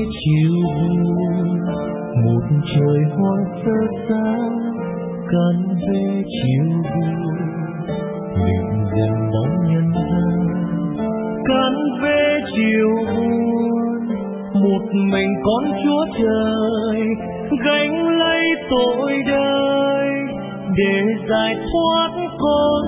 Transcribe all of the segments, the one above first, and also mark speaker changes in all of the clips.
Speaker 1: chiều buồn, một trời hoa sơ xa cắn về chiều buồn, mình dần bóng nhân gian cắn về chiều buồn, một mình con Chúa Trời gánh lấy tội đời để giải thoát con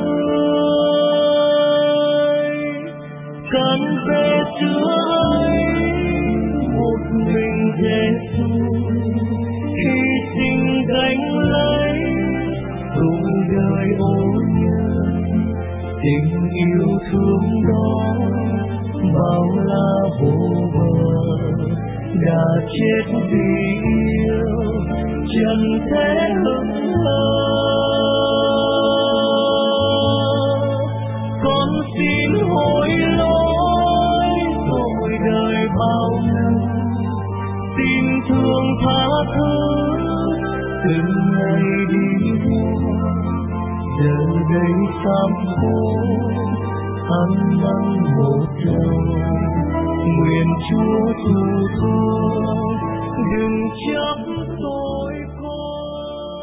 Speaker 1: người. Cắn về Chúa ấy một mình Giêsu hy sinh gánh lấy tội đời ô nhân, tình yêu thương đó bao la vô bờ đã chết vì yêu trần thế hững hờ. Con xin hối lỗi tội đời bao năm, xin thương tha thứ từng ngày đi qua, giờ đây sám hối ăn năn một lời, nguyện Chúa thứ thương đừng chấp tội con.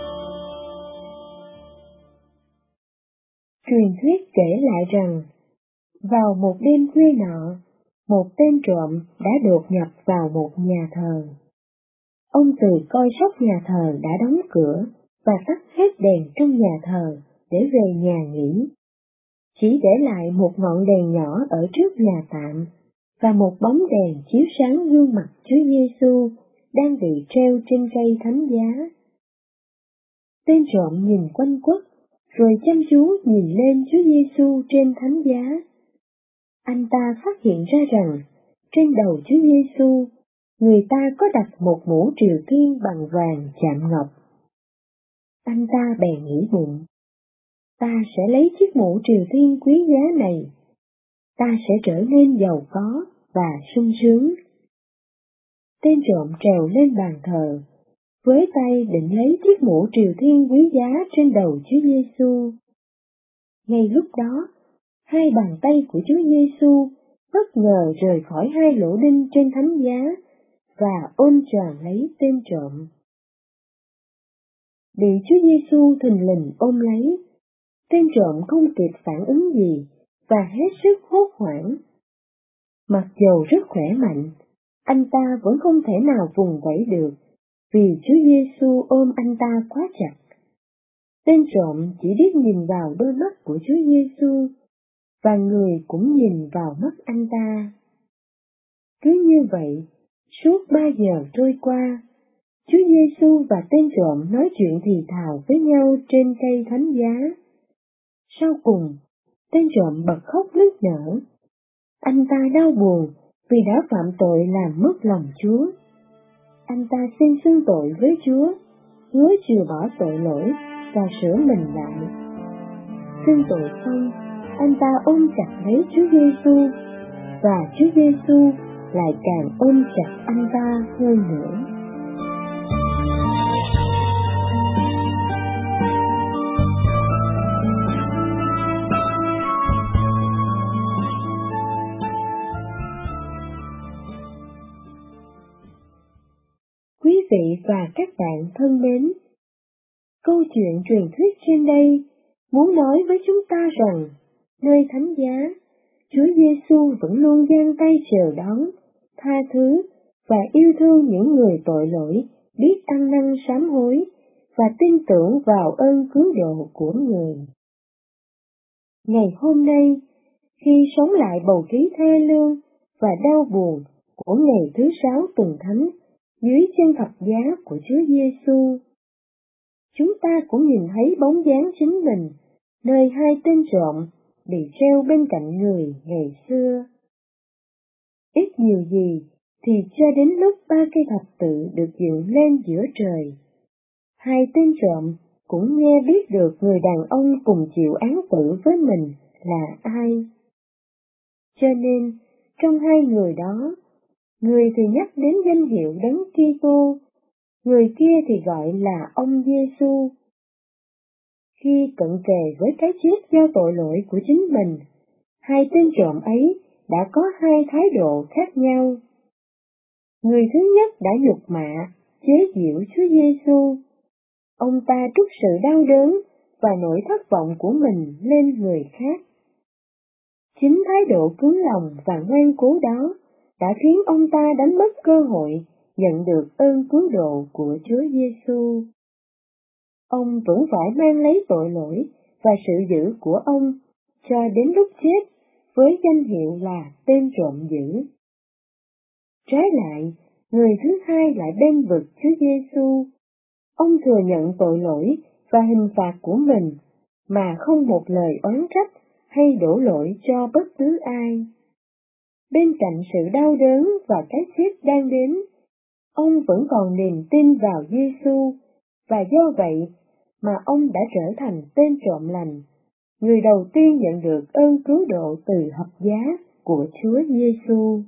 Speaker 2: Truyền thuyết kể lại rằng, vào một đêm khuya nọ, một tên trộm đã đột nhập vào một nhà thờ. Ông từ coi sóc nhà thờ đã đóng cửa và tắt hết đèn trong nhà thờ để về nhà nghỉ. Chỉ để lại một ngọn đèn nhỏ ở trước nhà tạm và một bóng đèn chiếu sáng gương mặt Chúa Giêsu đang bị treo trên cây thánh giá. Tên trộm nhìn quanh quất, rồi chăm chú nhìn lên Chúa Giêsu trên thánh giá. Anh ta phát hiện ra rằng trên đầu Chúa Giêsu, người ta có đặt một mũ triều thiên bằng vàng chạm ngọc. Anh ta bèn nghĩ bụng, ta sẽ lấy chiếc mũ triều thiên quý giá này, ta sẽ trở nên giàu có và sung sướng. Tên trộm trèo lên bàn thờ, với tay định lấy chiếc mũ triều thiên quý giá trên đầu Chúa Giêsu. Ngay lúc đó, hai bàn tay của Chúa Giêsu bất ngờ rời khỏi hai lỗ đinh trên thánh giá và ôm tròn lấy tên trộm. Bị Chúa Giêsu thình lình ôm lấy, tên trộm không kịp phản ứng gì và hết sức hốt hoảng. Mặc dầu rất khỏe mạnh, anh ta vẫn không thể nào vùng vẫy được vì Chúa Giêsu ôm anh ta quá chặt. Tên trộm chỉ biết nhìn vào đôi mắt của Chúa Giêsu và người cũng nhìn vào mắt anh ta. Cứ như vậy, suốt 3 giờ trôi qua, Chúa Giêsu và tên trộm nói chuyện thì thào với nhau trên cây thánh giá. Sau cùng, tên trộm bật khóc nức nở. Anh ta đau buồn vì đã phạm tội làm mất lòng Chúa. Anh ta xin xưng tội với Chúa, hứa chừa bỏ tội lỗi và sửa mình lại. Xưng tội xong, anh ta ôm chặt lấy Chúa Giêsu và Chúa Giêsu lại càng ôm chặt anh ta hơn nữa. Quý vị và các bạn thân mến, câu chuyện truyền thuyết trên đây muốn nói với chúng ta rằng nơi thánh giá, Chúa Giêsu vẫn luôn giang tay chờ đón, tha thứ và yêu thương những người tội lỗi biết ăn năn sám hối và tin tưởng vào ơn cứu độ của người. Ngày hôm nay, khi sống lại bầu khí thê lương và đau buồn của ngày thứ 6 tuần thánh dưới chân thập giá của Chúa Giêsu, chúng ta cũng nhìn thấy bóng dáng chính mình nơi hai tên trộm bị treo bên cạnh người ngày xưa. Ít nhiều gì thì cho đến lúc 3 cây thập tự được dựng lên giữa trời, hai tên trộm cũng nghe biết được người đàn ông cùng chịu án tử với mình là ai. Cho nên, trong hai người đó, người thì nhắc đến danh hiệu Đấng Kitô, người kia thì gọi là ông Giêsu. Khi cận kề với cái chết do tội lỗi của chính mình, hai tên trộm ấy đã có hai thái độ khác nhau. người thứ nhất đã nhục mạ, chế giễu Chúa Giêsu. Ông ta trút sự đau đớn và nỗi thất vọng của mình lên người khác. Chính thái độ cứng lòng và ngoan cố đó đã khiến ông ta đánh mất cơ hội nhận được ơn cứu độ của Chúa Giêsu. Ông vẫn phải mang lấy tội lỗi và sự dữ của ông cho đến lúc chết với danh hiệu là tên trộm dữ. Trái lại, người thứ hai lại bênh vực Chúa Giêsu. Ông thừa nhận tội lỗi và hình phạt của mình mà không một lời oán trách hay đổ lỗi cho bất cứ ai. Bên cạnh sự đau đớn và cái chết đang đến, ông vẫn còn niềm tin vào Giêsu, và do vậy mà ông đã trở thành tên trộm lành, người đầu tiên nhận được ơn cứu độ từ thập giá của Chúa Giêsu.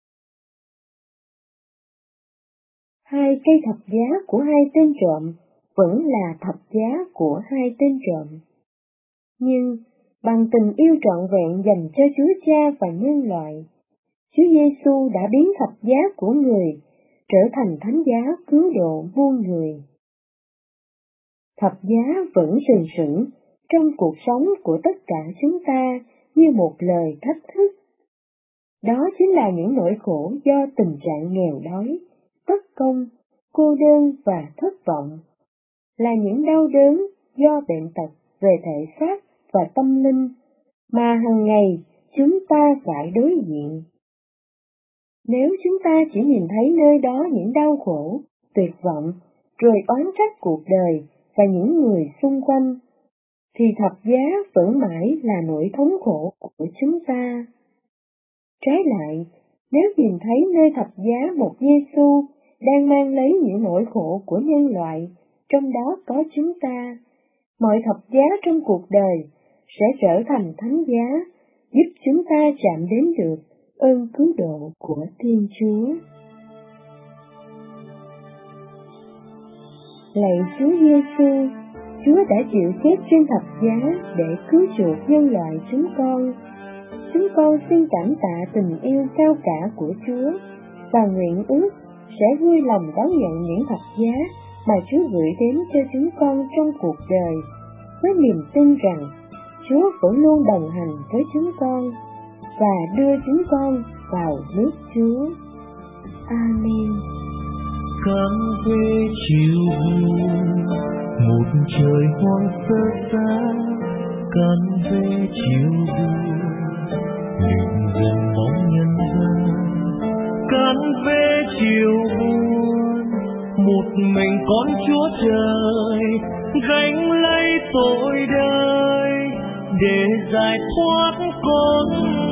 Speaker 2: Hai cây thập giá của hai tên trộm vẫn là thập giá của hai tên trộm. Nhưng bằng tình yêu trọn vẹn dành cho Chúa Cha và nhân loại, Chúa Giêsu đã biến thập giá của người trở thành thánh giá cứu độ muôn người. Thập giá vẫn sừng sững trong cuộc sống của tất cả chúng ta như một lời thách thức. Đó chính là những nỗi khổ do tình trạng nghèo đói, bất công, cô đơn và thất vọng, là những đau đớn do bệnh tật về thể xác và tâm linh mà hàng ngày chúng ta phải đối diện. Nếu chúng ta chỉ nhìn thấy nơi đó những đau khổ, tuyệt vọng, rồi oán trách cuộc đời và những người xung quanh, thì thập giá vẫn mãi là nỗi thống khổ của chúng ta. Trái lại, nếu nhìn thấy nơi thập giá một Giêsu đang mang lấy những nỗi khổ của nhân loại, trong đó có chúng ta, mọi thập giá trong cuộc đời sẽ trở thành thánh giá, giúp chúng ta chạm đến được ơn cứu độ của Thiên Chúa. Lạy Chúa Giêsu, Chúa đã chịu chết trên thập giá để cứu chuộc nhân loại chúng con. Chúng con xin cảm tạ tình yêu cao cả của Chúa và nguyện ước sẽ vui lòng đón nhận những thập giá mà Chúa gửi đến cho chúng con trong cuộc đời, với niềm tin rằng Chúa vẫn luôn đồng hành với chúng con và đưa chúng con vào nước Chúa. Amen.
Speaker 1: Cắm về chiều buồn, một trời hoang sơ xa. Cắm về chiều buồn, luyện dần bóng nhân gian. Cắm về chiều buồn, một mình con Chúa Trời gánh lấy tội đời để giải thoát con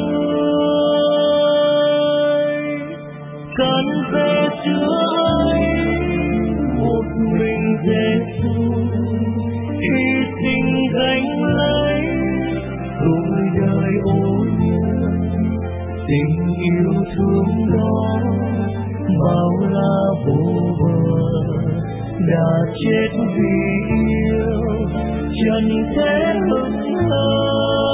Speaker 1: người. Cắn về Chúa ấy, một mình Giêsu hy sinh gánh lấy tội đời ô nhiễm. Tình yêu thương đó bao la vô bờ, đã chết vì yêu trần thế hững hờ.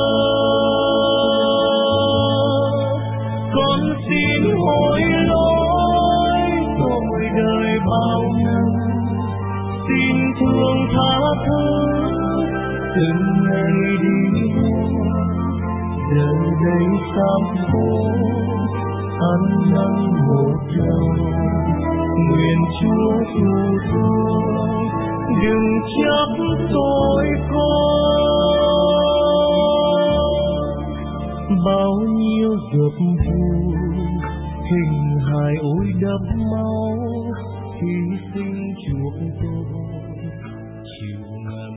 Speaker 1: Con xin hối lỗi tội đời bao năm, xin thương tha thứ từng ngày đi qua. Giờ đây sám hối ăn năn một lòng, nguyện Chúa phù thương đừng chấp tội con. Bao nhiêu giọt buồn hình hài ôi đẫm máu hy sinh chuộc tội.